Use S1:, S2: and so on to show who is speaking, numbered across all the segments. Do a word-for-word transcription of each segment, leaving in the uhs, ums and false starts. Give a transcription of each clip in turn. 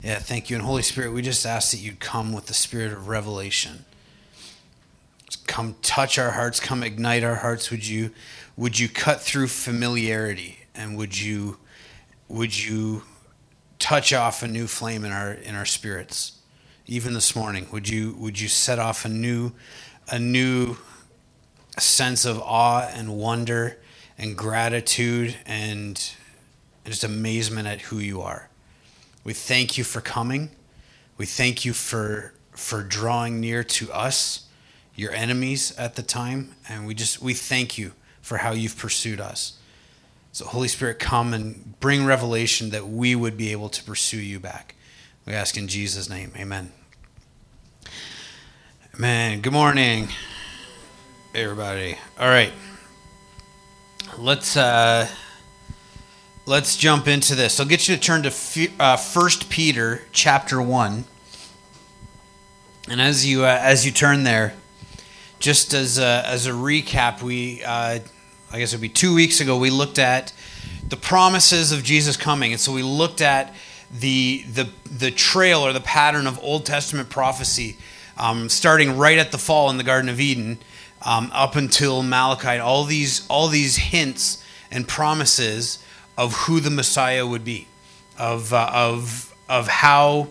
S1: Yeah, thank you. And Holy Spirit, we just ask that you'd come with the spirit of revelation. Come touch our hearts, come ignite our hearts. Would you would you cut through familiarity, and would you would you touch off a new flame in our in our spirits? Even this morning, would you would you set off a new a new sense of awe and wonder and gratitude and just amazement at who you are? We thank you for coming. We thank you for for drawing near to us, your enemies at the time, and we just we thank you for how you've pursued us. So Holy Spirit, come and bring revelation that we would be able to pursue you back. We ask in Jesus' name, amen. Amen. Good morning, everybody. All right, let's uh, let's jump into this. I'll get you to turn to uh, First Peter chapter one, and as you uh, as you turn there, just as a, as a recap, we uh, I guess it would be two weeks ago we looked at the promises of Jesus coming, and so we looked at the the the trail or the pattern of Old Testament prophecy. Um, starting right at the fall in the Garden of Eden, um, up until Malachi, all these all these hints and promises of who the Messiah would be, of uh, of of how,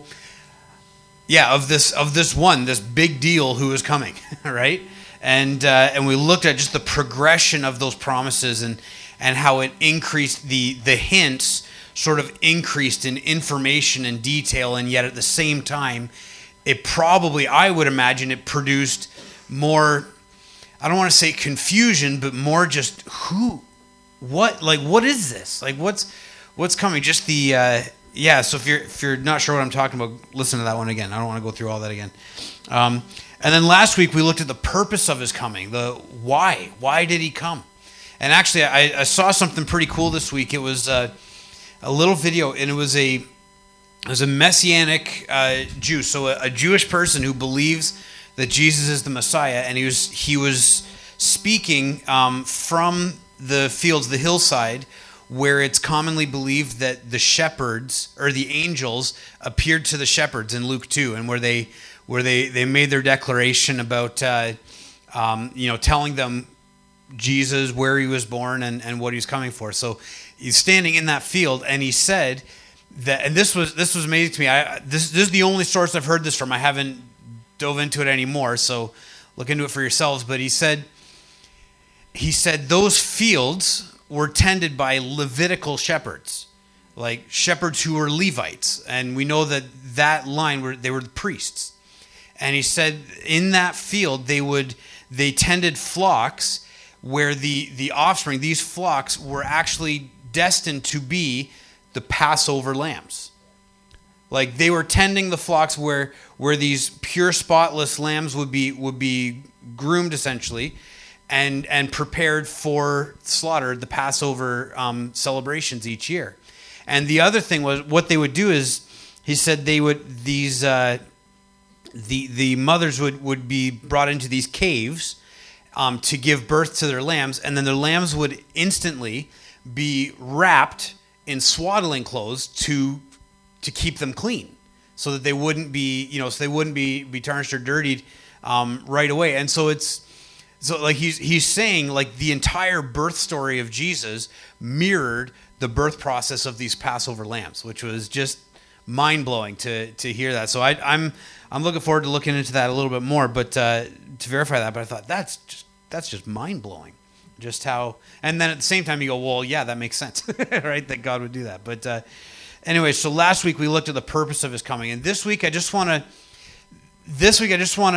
S1: yeah, of this of this one, this big deal who is coming, right? And uh, and we looked at just the progression of those promises and and how it increased the the hints sort of increased in information and detail, and yet at the same time, it probably, I would imagine, it produced more, I don't want to say confusion, but more just who, what, like, what is this? Like, what's what's coming? Just the, uh, yeah, so if you're if you're not sure what I'm talking about, listen to that one again. I don't want to go through all that again. Um, and then last week, we looked at the purpose of his coming, the why. Why did he come? And actually, I, I saw something pretty cool this week. It was uh, a little video, and it was a It was a Messianic uh, Jew, so a, a Jewish person who believes that Jesus is the Messiah, and he was he was speaking um, from the fields, the hillside, where it's commonly believed that the shepherds or the angels appeared to the shepherds in Luke two, and where they where they, they made their declaration about uh, um, you know telling them Jesus, where he was born, and, and what he was coming for. So he's standing in that field, and he said that, and this was this was amazing to me. I this this is the only source I've heard this from. I haven't dove into it anymore, so look into it for yourselves. But he said he said those fields were tended by Levitical shepherds, like shepherds who were Levites, and we know that that line were they were the priests. And he said in that field they would they tended flocks where the the offspring, these flocks, were actually destined to be the Passover lambs. Like they were tending the flocks where where these pure, spotless lambs would be would be groomed essentially, and and prepared for slaughter, the Passover um, celebrations each year. And the other thing was what they would do is, he said they would these uh, the the mothers would would be brought into these caves um, to give birth to their lambs, and then their lambs would instantly be wrapped in swaddling clothes to to keep them clean, so that they wouldn't be, you know, so they wouldn't be be tarnished or dirtied um, right away. And so it's so like he's he's saying like the entire birth story of Jesus mirrored the birth process of these Passover lambs, which was just mind blowing to to hear that. So I, I'm I'm looking forward to looking into that a little bit more, but uh, to verify that. But I thought that's just that's just mind blowing. Just how, and then at the same time you go, well, yeah, that makes sense, right? That God would do that. But uh, anyway, so last week we looked at the purpose of his coming, and this week I just want to, this week I just want to,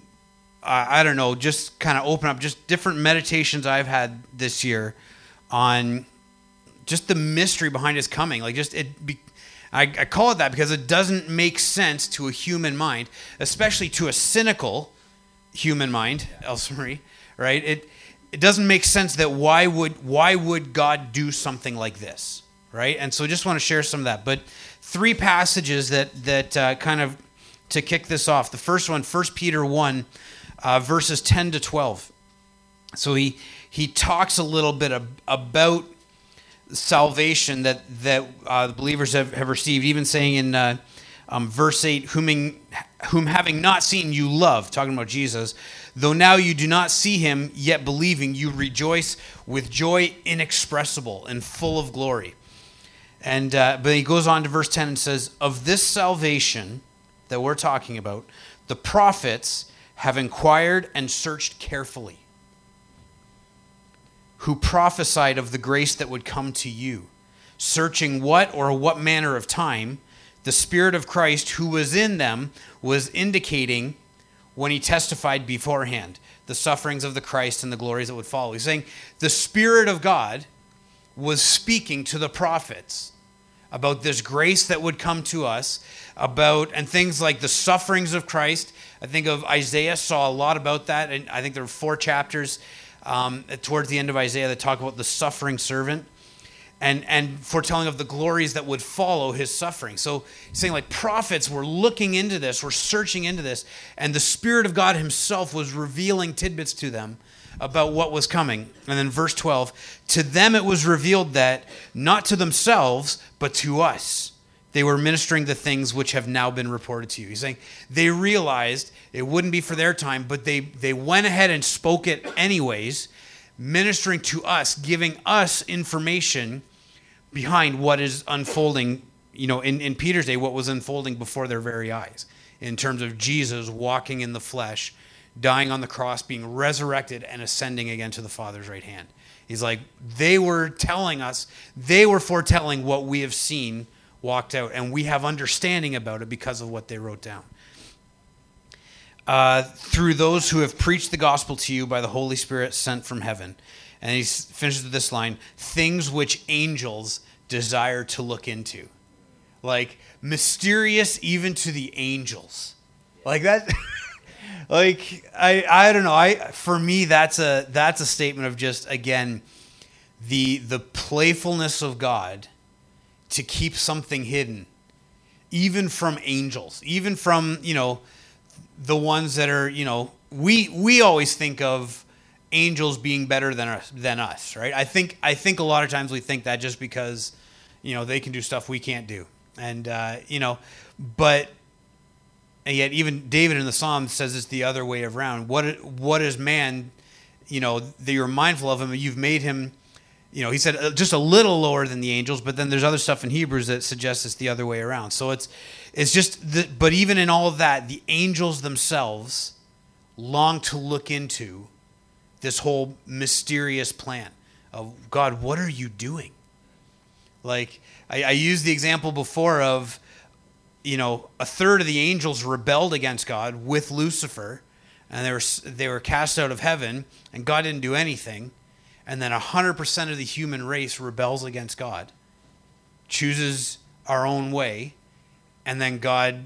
S1: uh, I don't know, just kind of open up just different meditations I've had this year on just the mystery behind his coming. Like just it, be, I, I call it that because it doesn't make sense to a human mind, especially to a cynical human mind, Elsa Marie, right? It. It doesn't make sense that why would why would God do something like this, right? And so I just want to share some of that. But three passages that that uh, kind of to kick this off. The first one, First Peter one, uh, verses ten to twelve. So he he talks a little bit ab- about salvation that that uh, the believers have, have received, even saying in uh, Um, verse eight, whom, whom having not seen you love, talking about Jesus, though now you do not see him, yet believing you rejoice with joy inexpressible and full of glory. And uh, but he goes on to verse ten and says, of this salvation that we're talking about, the prophets have inquired and searched carefully, who prophesied of the grace that would come to you, searching what or what manner of time the Spirit of Christ who was in them was indicating when he testified beforehand the sufferings of the Christ and the glories that would follow. He's saying the Spirit of God was speaking to the prophets about this grace that would come to us, about and things like the sufferings of Christ. I think of Isaiah saw a lot about that, and I think there are four chapters um, towards the end of Isaiah that talk about the suffering servant. And, and foretelling of the glories that would follow his suffering. So he's saying like prophets were looking into this, were searching into this, and the Spirit of God himself was revealing tidbits to them about what was coming. And then verse twelve, to them it was revealed that not to themselves, but to us, they were ministering the things which have now been reported to you. He's saying they realized it wouldn't be for their time, but they, they went ahead and spoke it anyways, ministering to us, giving us information behind what is unfolding, you know, in, in Peter's day, what was unfolding before their very eyes in terms of Jesus walking in the flesh, dying on the cross, being resurrected, and ascending again to the Father's right hand. He's like, they were telling us, they were foretelling what we have seen walked out, and we have understanding about it because of what they wrote down. Uh, through those who have preached the gospel to you by the Holy Spirit sent from heaven. And he finishes with this line, things which angels desire to look into. Like, mysterious even to the angels. Like that, like, I I don't know. I For me, that's a that's a statement of just, again, the the playfulness of God to keep something hidden, even from angels, even from, you know, the ones that are, you know, we we always think of angels being better than us, than us, right? I think I think a lot of times we think that just because, you know, they can do stuff we can't do, and uh, you know, but and yet even David in the Psalms says it's the other way around. What what is man, you know, that you're mindful of him, you've made him, you know, he said uh, just a little lower than the angels, but then there's other stuff in Hebrews that suggests it's the other way around. So it's it's just, the, but even in all of that, the angels themselves long to look into this whole mysterious plan of God, what are you doing? Like, I, I used the example before of, you know, a third of the angels rebelled against God with Lucifer, and they were they were cast out of heaven, and God didn't do anything. And then one hundred percent of the human race rebels against God, chooses our own way, and then God,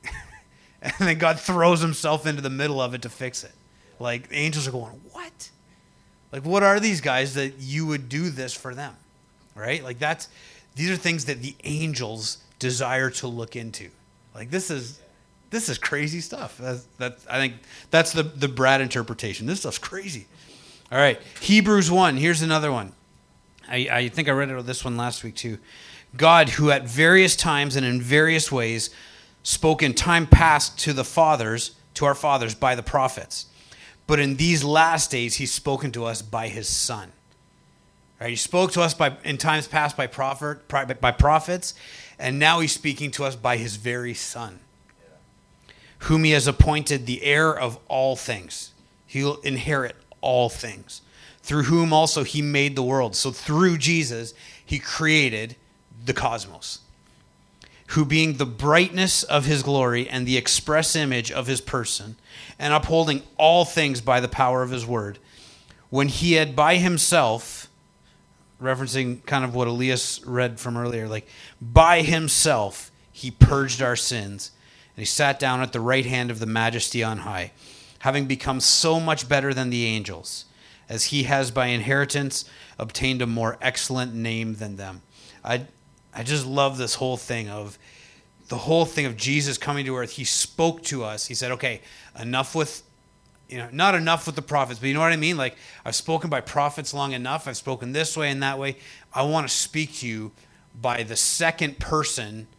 S1: and then God throws himself into the middle of it to fix it. Like, the angels are going, what? Like, what are these guys that you would do this for them? Right? Like, that's, these are things that the angels desire to look into. Like, this is, this is crazy stuff. That's, that, I think that's the, the Brad interpretation. This stuff's crazy. All right. Hebrews one. Here's another one. I, I think I read it this one last week too. God, who at various times and in various ways spoke in time past to the fathers, to our fathers by the prophets. But in these last days, he's spoken to us by his Son. Right? He spoke to us by in times past by prophet, by prophets, and now he's speaking to us by his very Son, yeah. Whom he has appointed the heir of all things. He'll inherit all things, through whom also he made the world. So through Jesus, he created the cosmos. Who being the brightness of his glory and the express image of his person, and upholding all things by the power of his word, when he had by himself, referencing kind of what Elias read from earlier, like by himself he purged our sins, and he sat down at the right hand of the majesty on high, having become so much better than the angels, as he has by inheritance obtained a more excellent name than them. I I just love this whole thing of the whole thing of Jesus coming to earth. He spoke to us. He said, okay, enough with, you know, not enough with the prophets, but you know what I mean? Like, I've spoken by prophets long enough. I've spoken this way and that way. I want to speak to you by the second person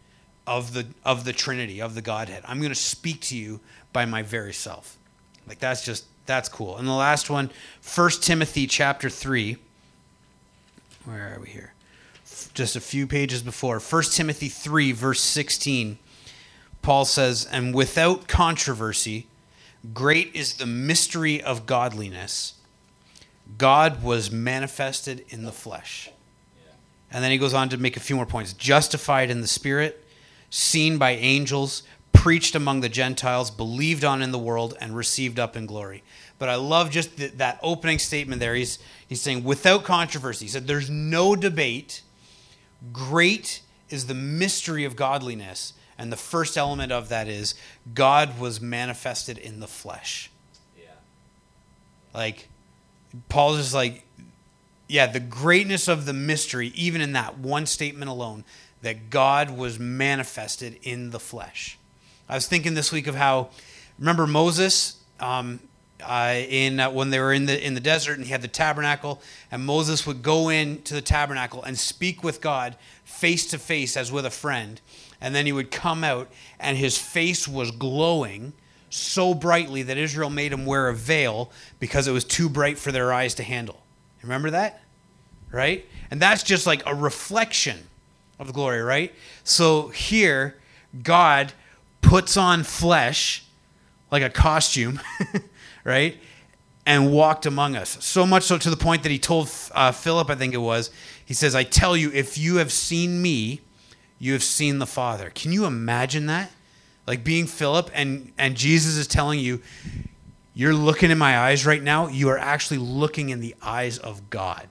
S1: of the of the Trinity, of the Godhead. I'm going to speak to you by my very self. Like that's just that's cool. And the last one, First Timothy chapter three. Where are we here? Just a few pages before. First Timothy three, verse sixteen. Paul says, "And without controversy, great is the mystery of godliness. God was manifested in the flesh." And then he goes on to make a few more points. Justified in the Spirit, seen by angels, preached among the Gentiles, believed on in the world, and received up in glory. But I love just the, that opening statement there. He's, he's saying, without controversy. He said, there's no debate. Great is the mystery of godliness. And the first element of that is God was manifested in the flesh. Yeah. Like, Paul's just like, yeah, the greatness of the mystery, even in that one statement alone, that God was manifested in the flesh. I was thinking this week of how, remember Moses, um, uh, in uh, when they were in the in the desert and he had the tabernacle, and Moses would go into the tabernacle and speak with God face to face as with a friend, and then he would come out and his face was glowing so brightly that Israel made him wear a veil because it was too bright for their eyes to handle. Remember that? Right? And that's just like a reflection of the glory, right? So here, God puts on flesh like a costume, right? And walked among us. So much so to the point that he told uh, Philip, I think it was, he says, "I tell you, if you have seen me, you have seen the Father." Can you imagine that? Like being Philip and, and Jesus is telling you, you're looking in my eyes right now. You are actually looking in the eyes of God.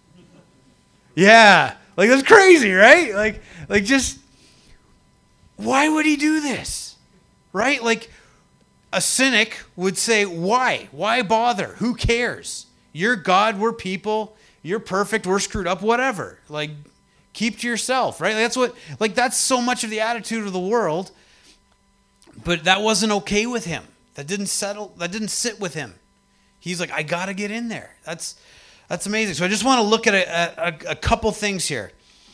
S1: Yeah. Like that's crazy, right? Like, like just, why would he do this? Right? Like a cynic would say, why? Why bother? Who cares? You're God, we're people. You're perfect, we're screwed up, whatever. Like keep to yourself, right? That's what, like that's so much of the attitude of the world. But that wasn't okay with him. That didn't settle, that didn't sit with him. He's like, I got to get in there. That's that's amazing. So I just want to look at a, a, a couple things here.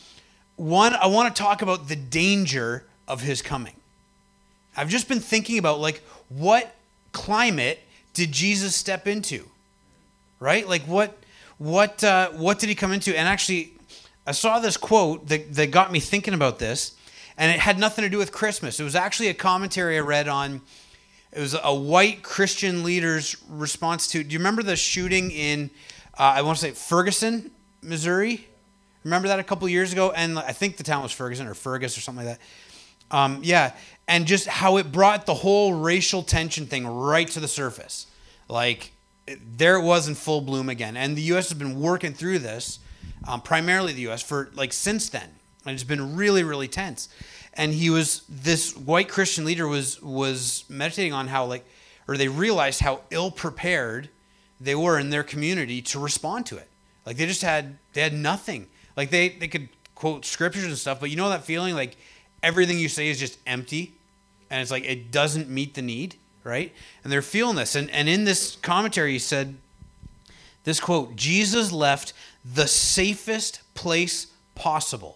S1: One, I want to talk about the danger of his coming. I've just been thinking about like what climate did Jesus step into? Right? Like what what uh, what did he come into? And actually, I saw this quote that, that got me thinking about this, and it had nothing to do with Christmas. It was actually a commentary I read on. It was a white Christian leader's response to, do you remember the shooting in, uh, I want to say Ferguson, Missouri? Remember that a couple years ago? And I think the town was Ferguson or Fergus or something like that. Um, yeah, and just how it brought the whole racial tension thing right to the surface. Like, there it was in full bloom again. And the U S has been working through this, um, primarily the U S, for like since then. And it's been really, really tense. And he was, this white Christian leader was was meditating on how like, or they realized how ill prepared they were in their community to respond to it. Like they just had, they had nothing. Like they, they could quote scriptures and stuff, but you know that feeling like everything you say is just empty and it's like, it doesn't meet the need, right? And they're feeling this. And, and in this commentary, he said this quote, "Jesus left the safest place possible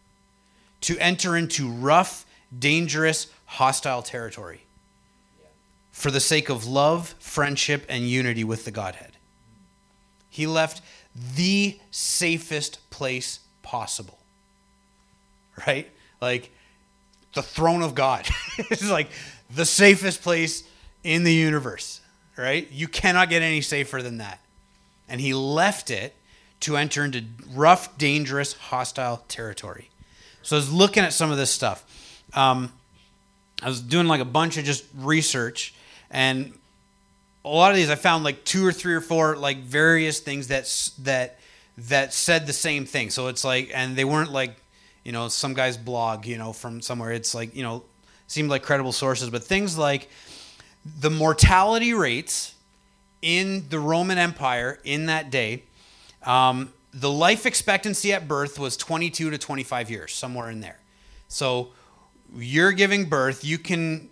S1: to enter into rough, dangerous, hostile territory for the sake of love, friendship, and unity with the Godhead." He left the safest place possible, right? Like the throne of God. It's like the safest place in the universe, right? You cannot get any safer than that. And he left it to enter into rough, dangerous, hostile territory. So I was looking at some of this stuff. Um, I was doing like a bunch of just research, and a lot of these I found like two or three or four like various things that that that said the same thing. So it's like, and they weren't like, you know, some guy's blog, you know, from somewhere. It's like, you know, seemed like credible sources, but things like the mortality rates in the Roman Empire in that day. Um, The life expectancy at birth was twenty-two to twenty-five years, somewhere in there. So you're giving birth, you can,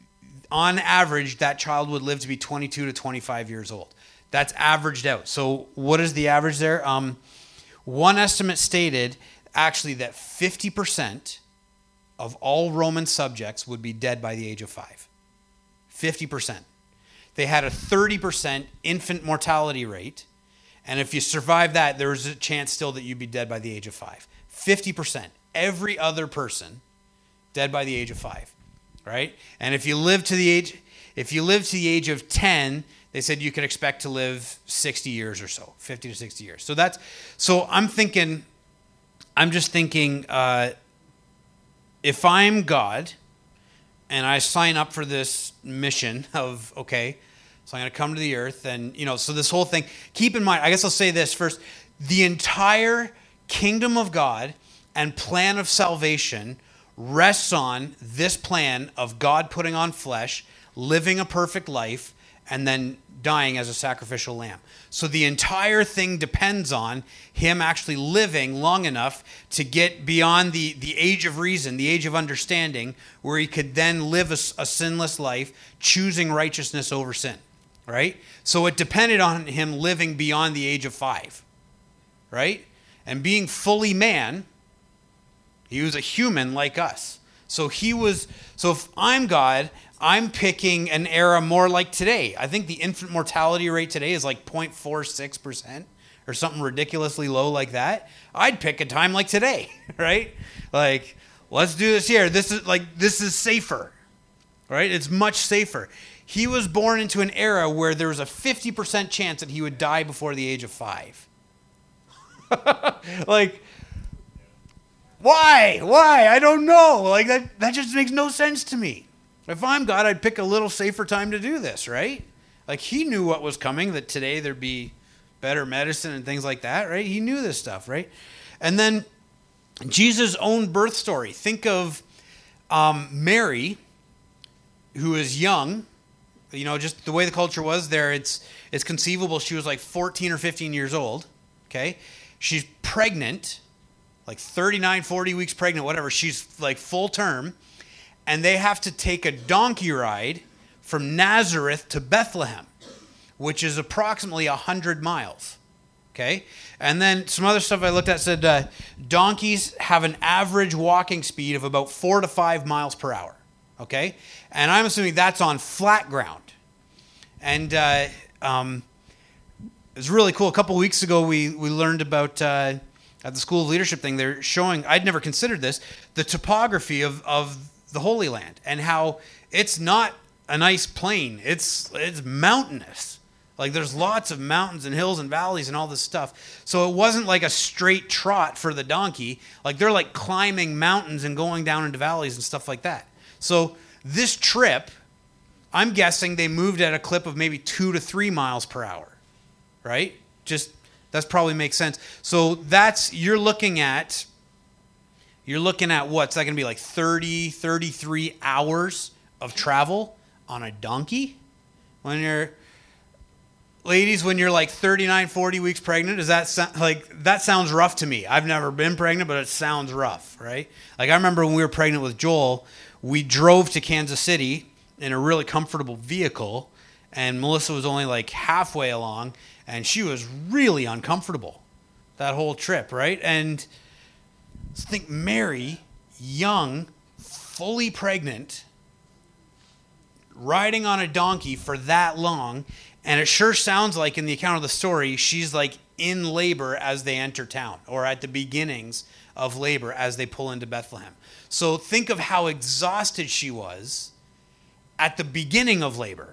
S1: on average, that child would live to be twenty-two to twenty-five years old. That's averaged out. So what is the average there? Um, one estimate stated actually that fifty percent of all Roman subjects would be dead by the age of five. fifty percent. They had a thirty percent infant mortality rate. And if you survive that, there's a chance still that you'd be dead by the age of five. fifty percent. Every other person dead by the age of five, right? And if you live to the age, if you live to the age of ten, they said you could expect to live sixty years or so, fifty to sixty years. So that's, so I'm thinking, I'm just thinking, uh, if I'm God and I sign up for this mission of, okay, so I'm going to come to the earth and, you know, so this whole thing, keep in mind, I guess I'll say this first, the entire kingdom of God and plan of salvation rests on this plan of God putting on flesh, living a perfect life, and then dying as a sacrificial lamb. So the entire thing depends on him actually living long enough to get beyond the, the age of reason, the age of understanding, where he could then live a, a sinless life, choosing righteousness over sin, right? So it depended on him living beyond the age of five, right? And being fully man, he was a human like us. So he was, so if I'm God, I'm picking an era more like today. I think the infant mortality rate today is like zero point four six percent or something ridiculously low like that. I'd pick a time like today, right? Like, let's do this here. This is like, this is safer, right? It's much safer. He was born into an era where there was a fifty percent chance that he would die before the age of five. Like, why? Why? I don't know. Like, that, that just makes no sense to me. If I'm God, I'd pick a little safer time to do this, right? Like, he knew what was coming, that today there'd be better medicine and things like that, right? He knew this stuff, right? And then Jesus' own birth story. Think of um, Mary, who is young. You know, just the way the culture was there, it's it's conceivable she was like fourteen or fifteen years old, okay? She's pregnant, like thirty-nine, forty weeks pregnant, whatever. She's like full term. And they have to take a donkey ride from Nazareth to Bethlehem, which is approximately one hundred miles, okay? And then some other stuff I looked at said uh, donkeys have an average walking speed of about four to five miles per hour, okay? And I'm assuming that's on flat ground. And uh, um, it was really cool. A couple weeks ago, we, we learned about, uh, at the School of Leadership thing, they're showing, I'd never considered this, the topography of, of the Holy Land, and how it's not a nice plain. It's it's mountainous. Like, there's lots of mountains and hills and valleys and all this stuff. So it wasn't like a straight trot for the donkey. Like, they're like climbing mountains and going down into valleys and stuff like that. So this trip, I'm guessing they moved at a clip of maybe two to three miles per hour, right? Just, that's probably makes sense. So that's, you're looking at You're looking at what's that going to be, like thirty, thirty-three hours of travel on a donkey? When you're, ladies, when you're like thirty-nine, forty weeks pregnant, does that sound like, that sounds rough to me. I've never been pregnant, but it sounds rough, right? Like, I remember when we were pregnant with Joel, we drove to Kansas City in a really comfortable vehicle, and Melissa was only like halfway along, and she was really uncomfortable that whole trip, right? And think Mary, young, fully pregnant, riding on a donkey for that long, and it sure sounds like in the account of the story, she's like in labor as they enter town, or at the beginnings of labor as they pull into Bethlehem. So think of how exhausted she was at the beginning of labor.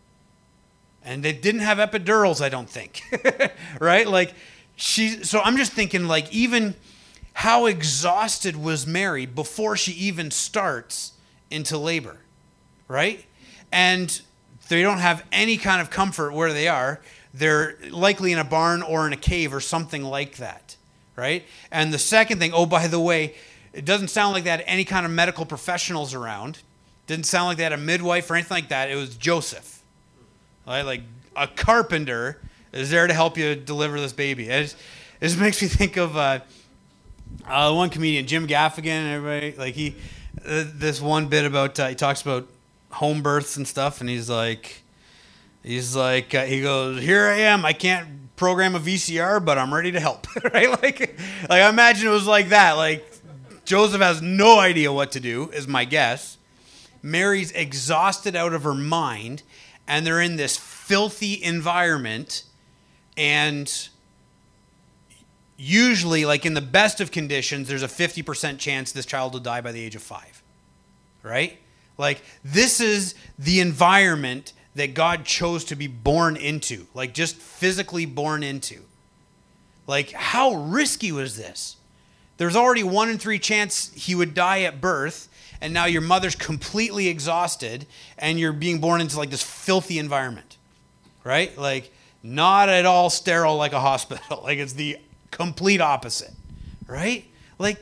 S1: And they didn't have epidurals, I don't think, right? Like, she, so I'm just thinking, like, even how exhausted was Mary before she even starts into labor, right? And they don't have any kind of comfort where they are. They're likely in a barn or in a cave or something like that, right? And the second thing, oh, by the way, it doesn't sound like they had any kind of medical professionals around. Didn't sound like they had a midwife or anything like that. It was Joseph, right? Like a carpenter is there to help you deliver this baby. It just, it just makes me think of uh, uh, one comedian, Jim Gaffigan, and everybody. Like he, uh, this one bit about uh, he talks about home births and stuff, and he's like, he's like, uh, he goes, "Here I am. I can't program a V C R, but I'm ready to help." Right? Like, like I imagine it was like that. Like, Joseph has no idea what to do, is my guess. Mary's exhausted out of her mind, and they're in this filthy environment, and usually, like in the best of conditions, there's a fifty percent chance this child will die by the age of five, right? Like, this is the environment that God chose to be born into, like just physically born into. Like, how risky was this? There's already one in three chance he would die at birth, and now your mother's completely exhausted, and you're being born into like this filthy environment, right? Like, not at all sterile like a hospital. Like, it's the complete opposite, right? Like,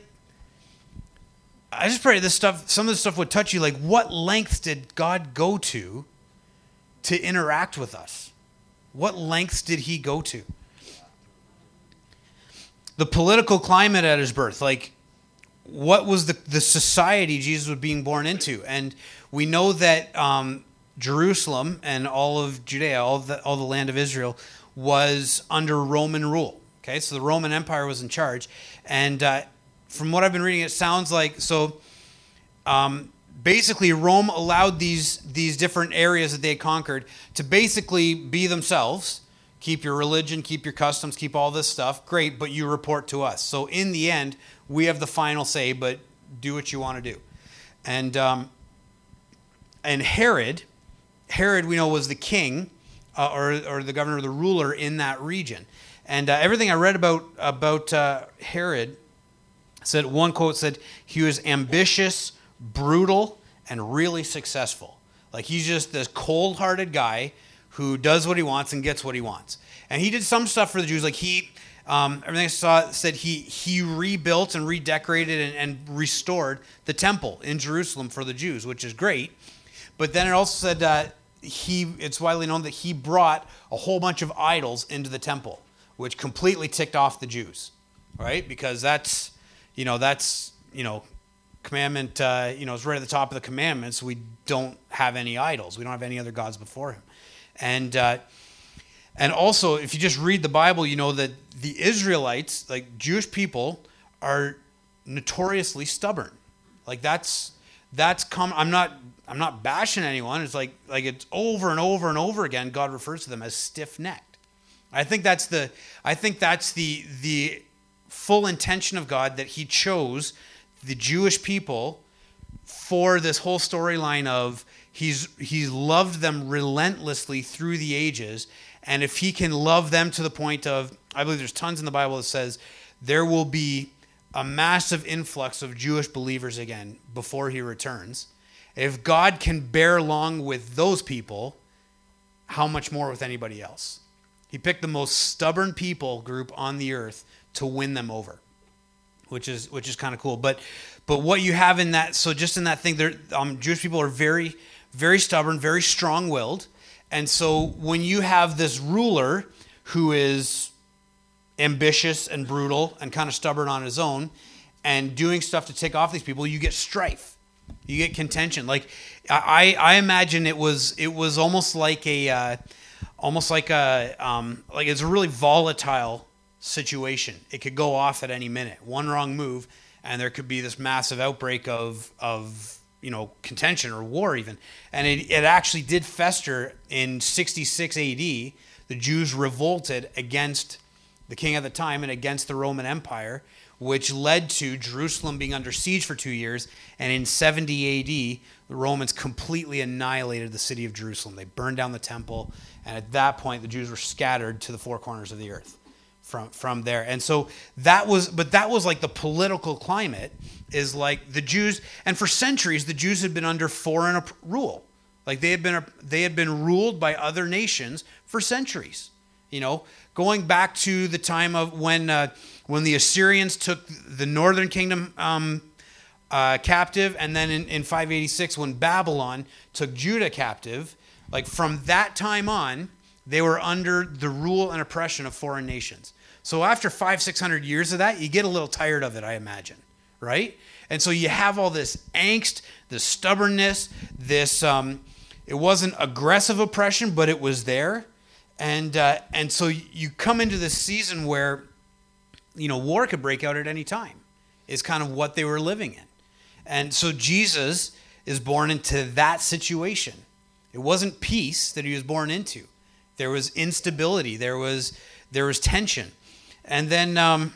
S1: I just pray this stuff, some of this stuff would touch you. Like, what lengths did God go to to interact with us? What lengths did he go to? The political climate at his birth, like, what was the, the society Jesus was being born into? And we know that um, Jerusalem and all of Judea, all the, all the land of Israel, was under Roman rule. Okay, so the Roman Empire was in charge. And uh, from what I've been reading, it sounds like, so um, basically Rome allowed these, these different areas that they had conquered to basically be themselves. Keep your religion, keep your customs, keep all this stuff. Great, but you report to us. So in the end, we have the final say, but do what you want to do. And um, and Herod, Herod we know was the king uh, or or the governor, the ruler in that region. And uh, everything I read about about uh, Herod said, one quote said he was ambitious, brutal, and really successful. Like, he's just this cold-hearted guy who does what he wants and gets what he wants. And he did some stuff for the Jews. Like, he, um, everything I saw said he he rebuilt and redecorated and, and restored the temple in Jerusalem for the Jews, which is great. But then it also said uh, he, it's widely known that he brought a whole bunch of idols into the temple, which completely ticked off the Jews, right? Because that's, you know, that's, you know, commandment, uh, you know, it's right at the top of the commandments. We don't have any idols. We don't have any other gods before him. And uh, and also, if you just read the Bible, you know that the Israelites, like Jewish people, are notoriously stubborn. Like, that's that's come. I'm not I'm not bashing anyone. It's like like it's over and over and over again. God refers to them as stiff-necked. I think that's the I think that's the the full intention of God, that he chose the Jewish people for this whole storyline of he's he's loved them relentlessly through the ages. And if he can love them to the point of, I believe there's tons in the Bible that says there will be a massive influx of Jewish believers again before he returns. If God can bear along with those people, how much more with anybody else? He picked the most stubborn people group on the earth to win them over, which is which is kind of cool. But but what you have in that, so just in that thing, there, um, Jewish people are very, very stubborn, very strong-willed. And so when you have this ruler who is ambitious and brutal and kind of stubborn on his own and doing stuff to tick off these people, you get strife. You get contention. Like, I, I imagine it was it was almost like a uh, almost like a um, like it's a really volatile situation. It could go off at any minute. One wrong move, and there could be this massive outbreak of of you know contention or war even. And it it actually did fester in sixty-six A D. The Jews revolted against the king at the time and against the Roman Empire, which led to Jerusalem being under siege for two years. And in seventy A D, the Romans completely annihilated the city of Jerusalem. They burned down the temple. And at that point, the Jews were scattered to the four corners of the earth from, from there. And so that was, but that was like the political climate is like the Jews. And for centuries, the Jews had been under foreign rule. Like they had been, they had been ruled by other nations for centuries. You know, going back to the time of when uh, when the Assyrians took the northern kingdom um, uh, captive, and then in, in five eighty-six when Babylon took Judah captive, like from that time on, they were under the rule and oppression of foreign nations. So after five, six hundred years of that, you get a little tired of it, I imagine, right? And so you have all this angst, this stubbornness, this, um, it wasn't aggressive oppression, but it was there. And uh, and so you come into this season where, you know, war could break out at any time. is kind of what they were living in. And so Jesus is born into that situation. It wasn't peace that he was born into. There was instability. There was there was tension. And then, um,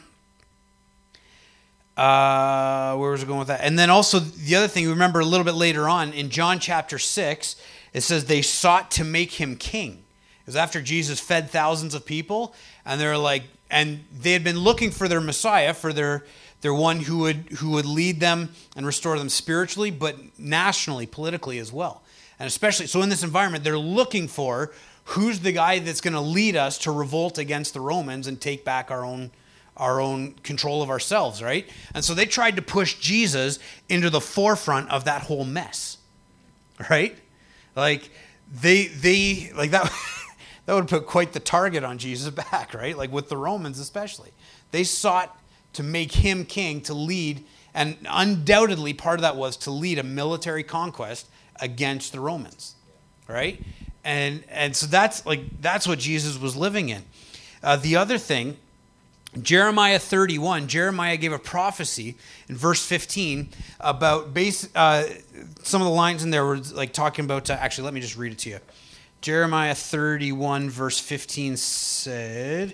S1: uh, where was I going with that? And then also the other thing, you remember a little bit later on in John chapter six, it says they sought to make him king. It was after Jesus fed thousands of people, and they're like, and they had been looking for their Messiah, for their their one who would who would lead them and restore them spiritually, but nationally, politically as well. And especially, so in this environment, they're looking for who's the guy that's going to lead us to revolt against the Romans and take back our own our own control of ourselves, right? And so they tried to push Jesus into the forefront of that whole mess, right? Like they they like that that would put quite the target on Jesus' back, right? Like with the Romans especially. They sought to make him king, to lead, and undoubtedly part of that was to lead a military conquest against the Romans, right? And and so that's like that's what Jesus was living in. Uh, the other thing, Jeremiah thirty-one, Jeremiah gave a prophecy in verse fifteen about base. Uh, some of the lines in there were like talking about. Uh, actually, let me just read it to you. Jeremiah thirty-one, verse fifteen said,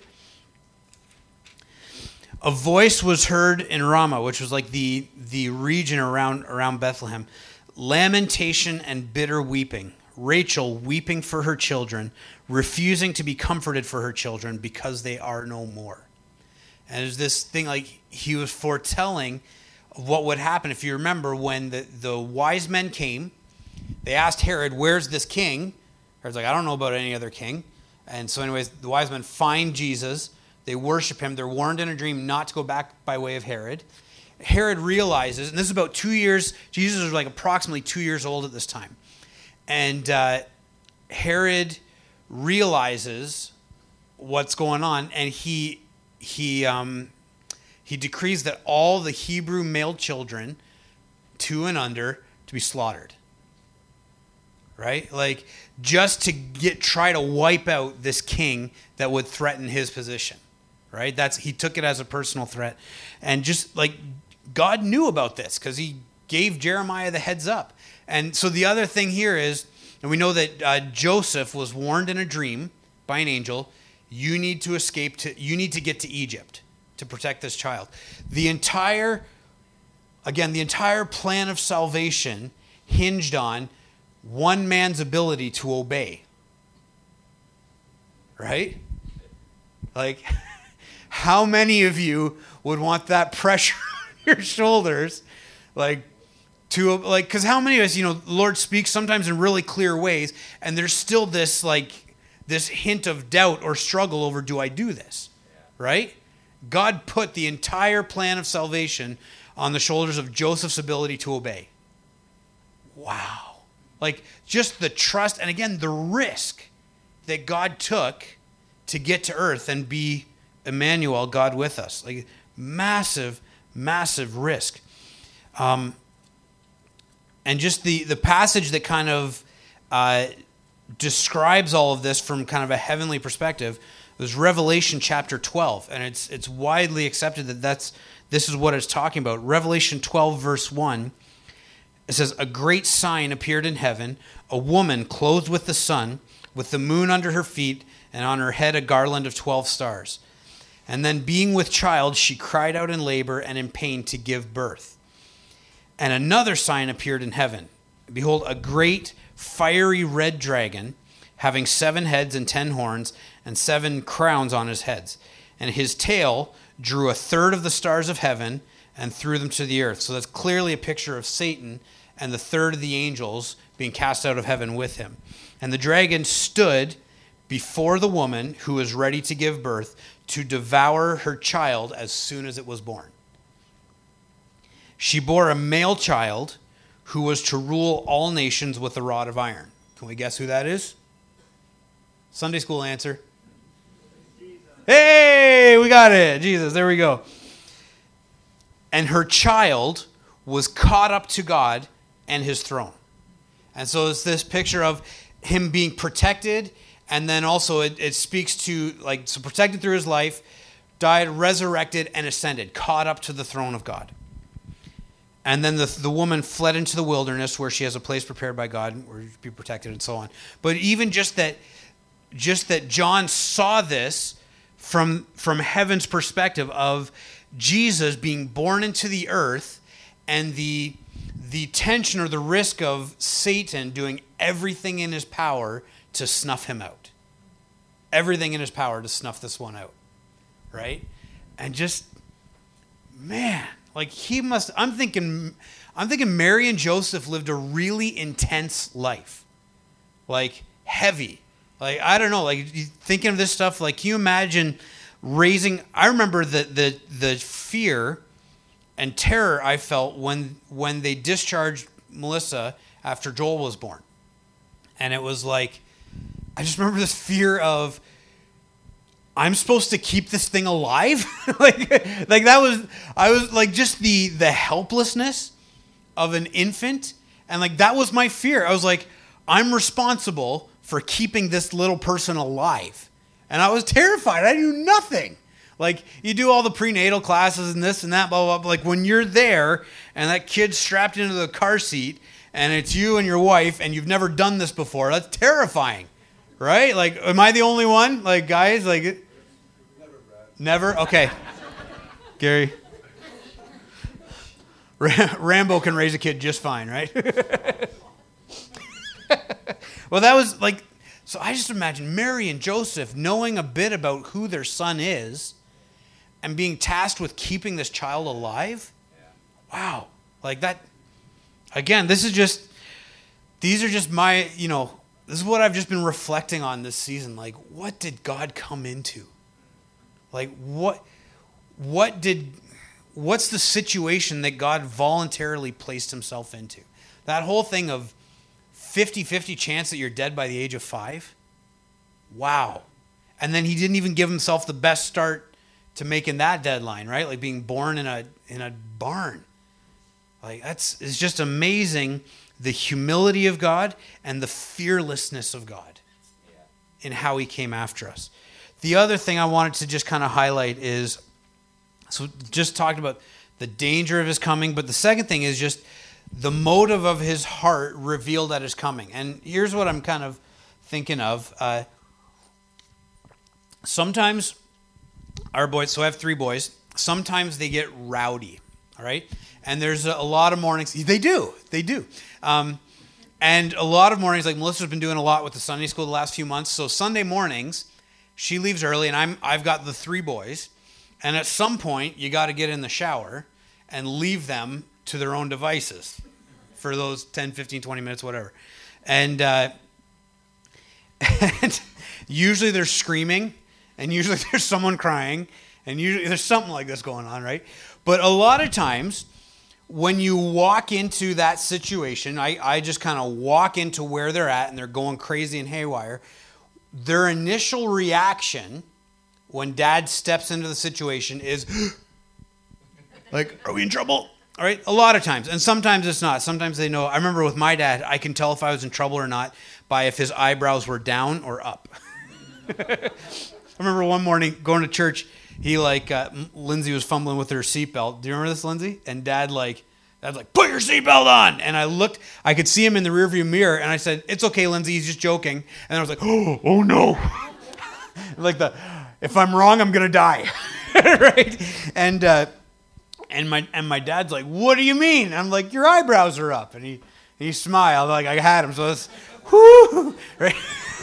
S1: "A voice was heard in Ramah," which was like the the region around around Bethlehem, "lamentation and bitter weeping. Rachel weeping for her children, refusing to be comforted for her children because they are no more." And there's this thing like he was foretelling what would happen. If you remember when the, the wise men came, they asked Herod, "Where's this king?" Herod's like, "I don't know about any other king." And so anyways, the wise men find Jesus. They worship him. They're warned in a dream not to go back by way of Herod. Herod realizes, and this is about two years, Jesus was like approximately two years old at this time. And uh, Herod realizes what's going on, and he he um, he decrees that all the Hebrew male children, two and under, to be slaughtered. Right, like just to get try to wipe out this king that would threaten his position. Right, that's he took it as a personal threat, and just like God knew about this because he gave Jeremiah the heads up. And so the other thing here is, and we know that uh, Joseph was warned in a dream by an angel, you need to escape to, you need to get to Egypt to protect this child. The entire, again, the entire plan of salvation hinged on one man's ability to obey. Right? Like, how many of you would want that pressure on your shoulders? Like, To like, because how many of us, you know, the Lord speaks sometimes in really clear ways, and there's still this like this hint of doubt or struggle over, do I do this? Yeah. Right? God put the entire plan of salvation on the shoulders of Joseph's ability to obey. Wow. Like just the trust, and again, the risk that God took to get to earth and be Emmanuel, God with us. Like massive, massive risk. Um, And just the, the passage that kind of uh, describes all of this from kind of a heavenly perspective was Revelation chapter twelve. And it's it's widely accepted that that's this is what it's talking about. Revelation twelve, verse one, it says, "A great sign appeared in heaven, a woman clothed with the sun, with the moon under her feet, and on her head a garland of twelve stars. And then being with child, she cried out in labor and in pain to give birth. And another sign appeared in heaven. Behold, a great fiery red dragon, having seven heads and ten horns, and seven crowns on his heads. And his tail drew a third of the stars of heaven and threw them to the earth." So that's clearly a picture of Satan and the third of the angels being cast out of heaven with him. "And the dragon stood before the woman who was ready to give birth to devour her child as soon as it was born. She bore a male child who was to rule all nations with a rod of iron." Can we guess who that is? Sunday school answer. Jesus. Hey, we got it. Jesus, there we go. "And her child was caught up to God and his throne." And so it's this picture of him being protected, and then also it, it speaks to, like, so protected through his life, died, resurrected, and ascended, caught up to the throne of God. And then the the woman fled into the wilderness where she has a place prepared by God where she'll be protected and so on. But even just that, just that John saw this from from heaven's perspective of Jesus being born into the earth, and the the tension or the risk of Satan doing everything in his power to snuff him out. Everything in his power to snuff this one out. Right? And just, man, like he must, I'm thinking, I'm thinking Mary and Joseph lived a really intense life. Like heavy. Like, I don't know, like thinking of this stuff, like can you imagine raising, I remember the the the fear and terror I felt when when they discharged Melissa after Joel was born. And it was like, I just remember this fear of, I'm supposed to keep this thing alive? like, like that was, I was like just the the helplessness of an infant. And like, that was my fear. I was like, I'm responsible for keeping this little person alive. And I was terrified. I knew nothing. Like, you do all the prenatal classes and this and that, blah, blah, blah. Like, when you're there and that kid's strapped into the car seat and it's you and your wife and you've never done this before, that's terrifying, right? Like, am I the only one? Like, guys, like, it, never? Okay. Gary. Rambo can raise a kid just fine, right? Well, that was like, so I just imagine Mary and Joseph knowing a bit about who their son is and being tasked with keeping this child alive. Wow. Like that, again, this is just, these are just my, you know, this is what I've just been reflecting on this season. Like, what did God come into? Like, what, what did, what's the situation that God voluntarily placed himself into? That whole thing of fifty-fifty chance that you're dead by the age of five? Wow. And then he didn't even give himself the best start to making that deadline, right? Like being born in a in a barn. Like that's it's just amazing, the humility of God and the fearlessness of God in how he came after us. The other thing I wanted to just kind of highlight is, so just talked about the danger of his coming, but the second thing is just the motive of his heart revealed at his coming. And here's what I'm kind of thinking of. Uh, sometimes our boys, so I have three boys, sometimes they get rowdy, all right? And there's a, a lot of mornings, they do, they do. Um, and a lot of mornings, like Melissa's been doing a lot with the Sunday school the last few months. So Sunday mornings, she leaves early and I'm, I've got the three boys. And at some point, you got to get in the shower and leave them to their own devices for those ten, fifteen, twenty minutes, whatever. And, uh, and usually they're screaming, and usually there's someone crying, and usually there's something like this going on, right? But a lot of times, when you walk into that situation, I, I just kind of walk into where they're at, and they're going crazy and haywire. Their initial reaction when dad steps into the situation is, like, are we in trouble? All right, a lot of times. And sometimes it's not. Sometimes they know. I remember with my dad, I can tell if I was in trouble or not by if his eyebrows were down or up. I remember one morning going to church, he like, uh, Lindsay was fumbling with her seatbelt. Do you remember this, Lindsay? And dad like, dad's like, put your seatbelt on. And I looked, I could see him in the rearview mirror, and I said, it's okay, Lindsay, he's just joking. And I was like, oh, oh no. Like the, if I'm wrong, I'm going to die. Right? And, uh, And my and my dad's like, what do you mean? I'm like, your eyebrows are up. And he, he smiled like I had him. So it's, whoo, right?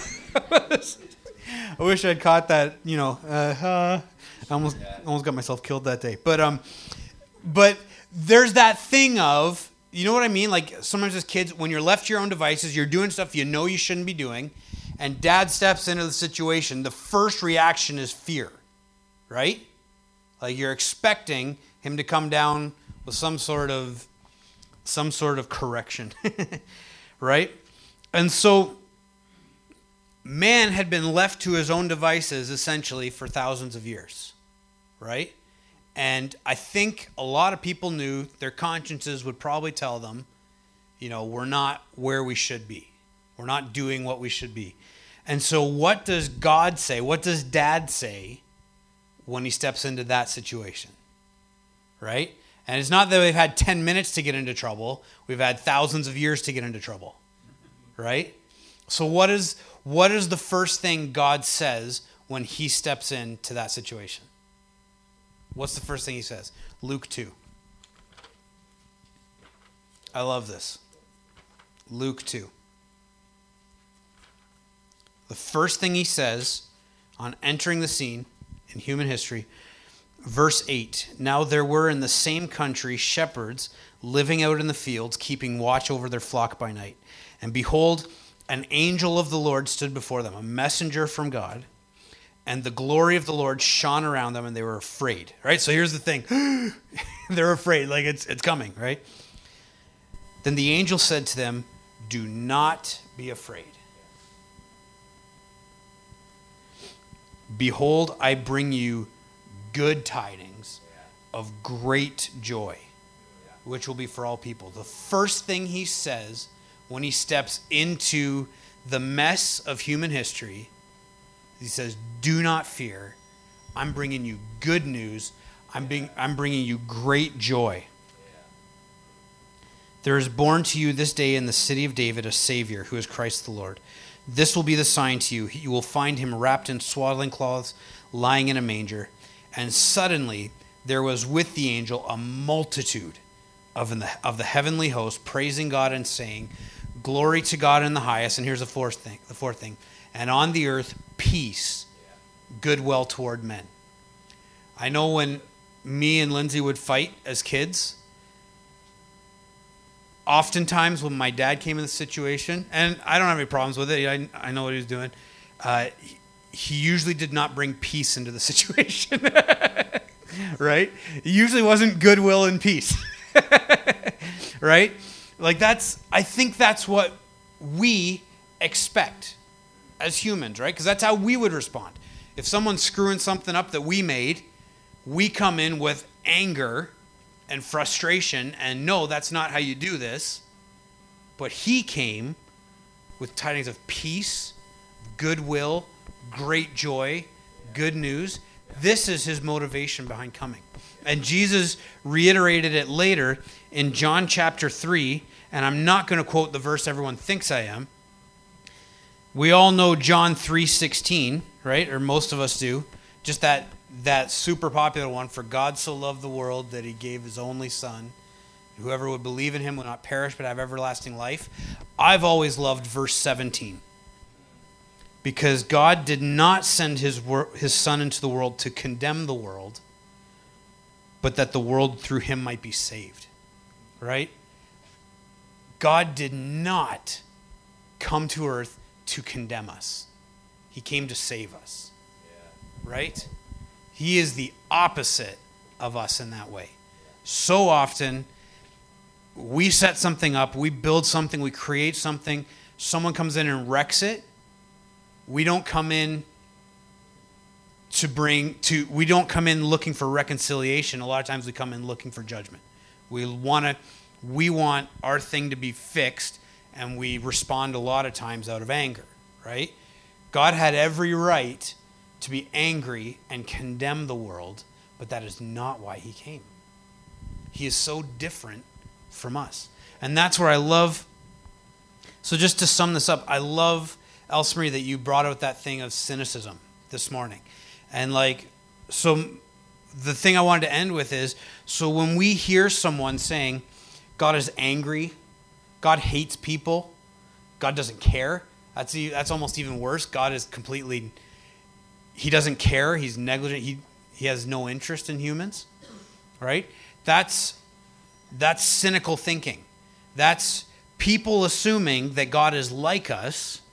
S1: I wish I'd caught that, you know. Uh, uh, I almost yeah. almost got myself killed that day. But um, but there's that thing of, you know what I mean? Like sometimes as kids, when you're left to your own devices, you're doing stuff you know you shouldn't be doing, and dad steps into the situation, the first reaction is fear, right? Like you're expecting him to come down with some sort of some sort of correction, right? And so man had been left to his own devices essentially for thousands of years, right? And I think a lot of people knew their consciences would probably tell them, you know, we're not where we should be. We're not doing what we should be. And so what does God say? What does dad say when he steps into that situation? Right? And it's not that we've had ten minutes to get into trouble. We've had thousands of years to get into trouble. Right? So what is what is the first thing God says when he steps into that situation? What's the first thing he says? Luke two. I love this. Luke two. The first thing he says on entering the scene in human history, verse eight. Now there were in the same country shepherds living out in the fields, keeping watch over their flock by night. And behold, an angel of the Lord stood before them, a messenger from God. And the glory of the Lord shone around them, and they were afraid. Right? So here's the thing. They're afraid, like it's it's coming, right? Then the angel said to them, do not be afraid. Behold, I bring you good tidings of great joy, which will be for all people. The first thing he says when he steps into the mess of human history, he says, do not fear. I'm bringing you good news. I'm, being, I'm bringing you great joy. There is born to you this day in the city of David a Savior, who is Christ the Lord. This will be the sign to you. You will find him wrapped in swaddling cloths, lying in a manger. And suddenly there was with the angel a multitude of, in the, of the heavenly host, praising God and saying, glory to God in the highest. And here's the fourth thing, the fourth thing. And on the earth, peace, goodwill toward men. I know when me and Lindsay would fight as kids, oftentimes when my dad came in the situation, and I don't have any problems with it, I, I know what he was doing, uh, he, he usually did not bring peace into the situation. Right? It usually wasn't goodwill and peace. Right? Like that's, I think that's what we expect as humans, right? Because that's how we would respond. If someone's screwing something up that we made, we come in with anger and frustration and no, that's not how you do this. But he came with tidings of peace, goodwill, great joy, good news. This is his motivation behind coming. And Jesus reiterated it later in John chapter three, and I'm not going to quote the verse everyone thinks I am. We all know John three sixteen, right? Or most of us do. Just that that super popular one. For God so loved the world that he gave his only son. Whoever would believe in him will not perish but have everlasting life. I've always loved verse seventeen. Because God did not send his wor- his son into the world to condemn the world, but that the world through him might be saved. Right? God did not come to earth to condemn us. He came to save us. Yeah. Right? He is the opposite of us in that way. So often, we set something up, we build something, we create something, someone comes in and wrecks it. We don't come in to bring to we don't come in looking for reconciliation. A lot of times we come in looking for judgment. We want to we want our thing to be fixed, and we respond a lot of times out of anger, right? God had every right to be angry and condemn the world, but that is not why he came. He is so different from us. And that's where I love, so just to sum this up, I love, Elsa Marie, that you brought out that thing of cynicism this morning. And like, so the thing I wanted to end with is, so when we hear someone saying, God is angry, God hates people, God doesn't care, that's that's almost even worse. God is completely, he doesn't care, he's negligent, he, he has no interest in humans, right? That's, that's cynical thinking. That's people assuming that God is like us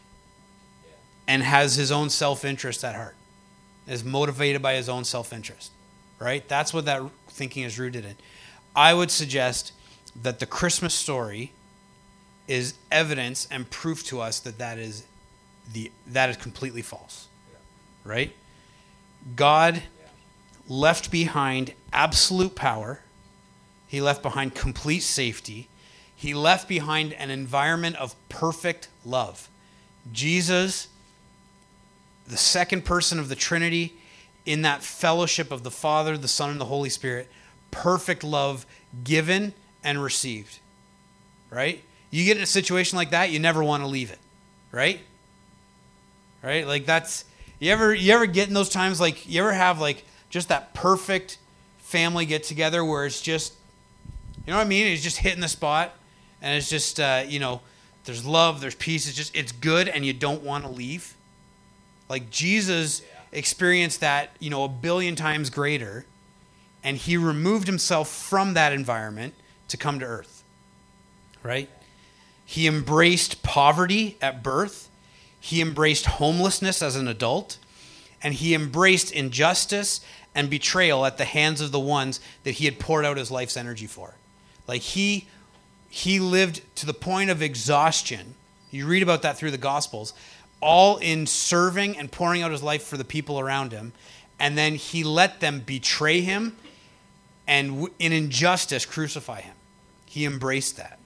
S1: and has his own self-interest at heart, is motivated by his own self-interest, right? That's what that thinking is rooted in. I would suggest that the Christmas story is evidence and proof to us that that is the that is completely false, right? God left behind absolute power. He left behind complete safety. He left behind an environment of perfect love. Jesus, the second person of the Trinity, in that fellowship of the Father, the Son, and the Holy Spirit, perfect love given and received, right? You get in a situation like that, you never want to leave it, right? Right? Like that's, you ever, you ever get in those times, like you ever have like just that perfect family get together where it's just, you know what I mean? It's just hitting the spot and it's just, uh, you know, there's love, there's peace. It's just, it's good and you don't want to leave. Like Jesus experienced that, you know, a billion times greater, and he removed himself from that environment to come to earth, right? He embraced poverty at birth. He embraced homelessness as an adult, and he embraced injustice and betrayal at the hands of the ones that he had poured out his life's energy for. Like he, he lived to the point of exhaustion. You read about that through the Gospels, all in serving and pouring out his life for the people around him. And then he let them betray him and in injustice crucify him. He embraced that.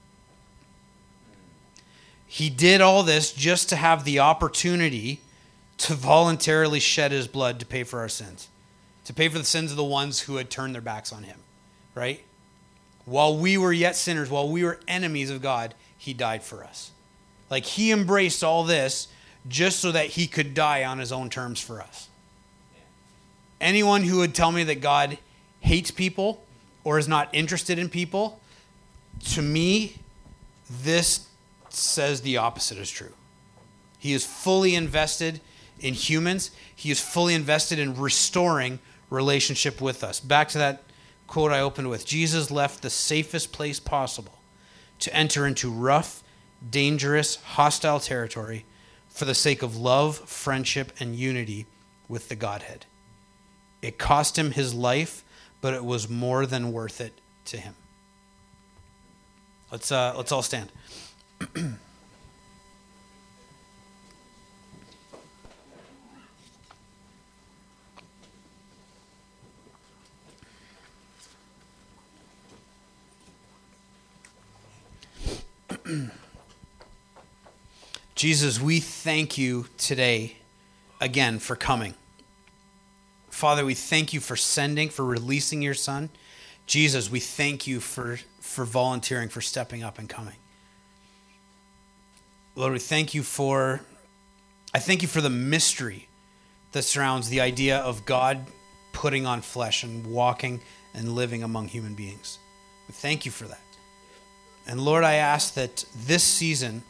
S1: He did all this just to have the opportunity to voluntarily shed his blood to pay for our sins, to pay for the sins of the ones who had turned their backs on him, right? While we were yet sinners, while we were enemies of God, he died for us. Like he embraced all this just so that he could die on his own terms for us. Anyone who would tell me that God hates people or is not interested in people, to me, this says the opposite is true. He is fully invested in humans. He is fully invested in restoring relationship with us. Back to that quote I opened with. Jesus left the safest place possible to enter into rough, dangerous, hostile territory for the sake of love, friendship, and unity with the Godhead. It cost him his life, but it was more than worth it to him. Let's uh, let's all stand. Jesus, we thank you today again for coming. Father, we thank you for sending, for releasing your son. Jesus, we thank you for, for volunteering, for stepping up and coming. Lord, we thank you for, I thank you for the mystery that surrounds the idea of God putting on flesh and walking and living among human beings. We thank you for that. And Lord, I ask that this season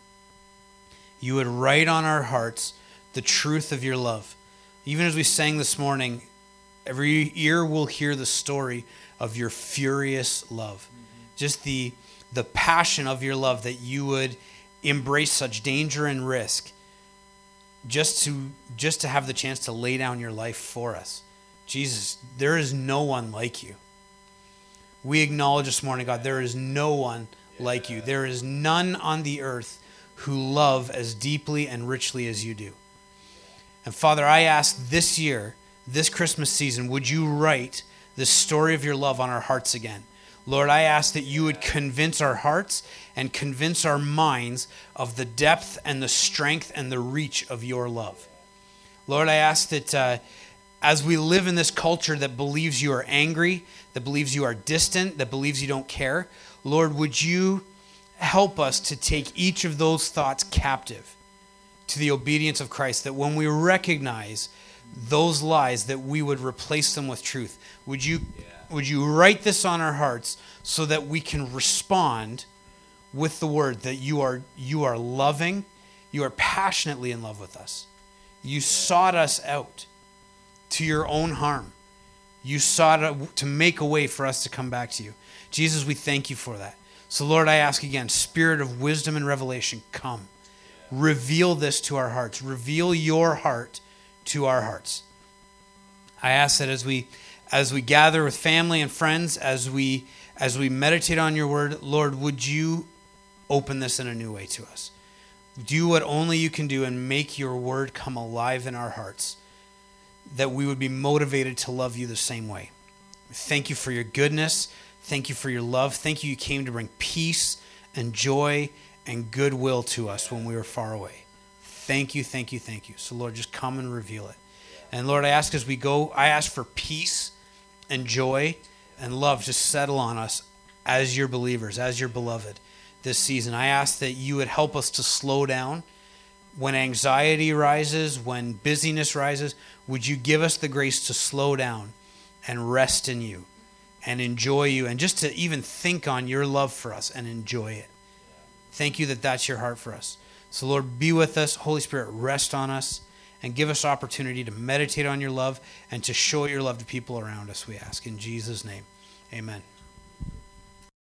S1: you would write on our hearts the truth of your love. Even as we sang this morning, every ear will hear the story of your furious love. Mm-hmm. Just the, the passion of your love, that you would embrace such danger and risk just to, just to have the chance to lay down your life for us. Jesus, there is no one like you. We acknowledge this morning, God, there is no one like you. There is none on the earth who love as deeply and richly as you do. And Father, I ask this year, this Christmas season, would you write the story of your love on our hearts again? Lord, I ask that you would convince our hearts and convince our minds of the depth and the strength and the reach of your love. Lord, I ask that uh, as we live in this culture that believes you are angry, that believes you are distant, that believes you don't care, Lord, would you help us to take each of those thoughts captive to the obedience of Christ, that when we recognize those lies, that we would replace them with truth. Would you, yeah. would you write this on our hearts so that we can respond with the word that you are, you are loving, you are passionately in love with us. You sought us out to your own harm. You sought to make a way for us to come back to you. Jesus, we thank you for that. So Lord, I ask again, Spirit of wisdom and revelation, come. Reveal this to our hearts. Reveal your heart to our hearts. I ask that as we as we gather with family and friends, as we as we meditate on your word, Lord, would you open this in a new way to us? Do what only you can do and make your word come alive in our hearts, that we would be motivated to love you the same way. Thank you for your goodness. Thank you for your love. Thank you you came to bring peace and joy and goodwill to us when we were far away. Thank you, thank you, thank you. So Lord, just come and reveal it. And Lord, I ask as we go, I ask for peace and joy and love to settle on us as your believers, as your beloved this season. I ask that you would help us to slow down when anxiety rises, when busyness rises. Would you give us the grace to slow down and rest in you and enjoy you, and just to even think on your love for us and enjoy it. Thank you that that's your heart for us. So Lord, be with us. Holy Spirit, rest on us and give us opportunity to meditate on your love and to show your love to people around us, we ask. In Jesus' name, amen.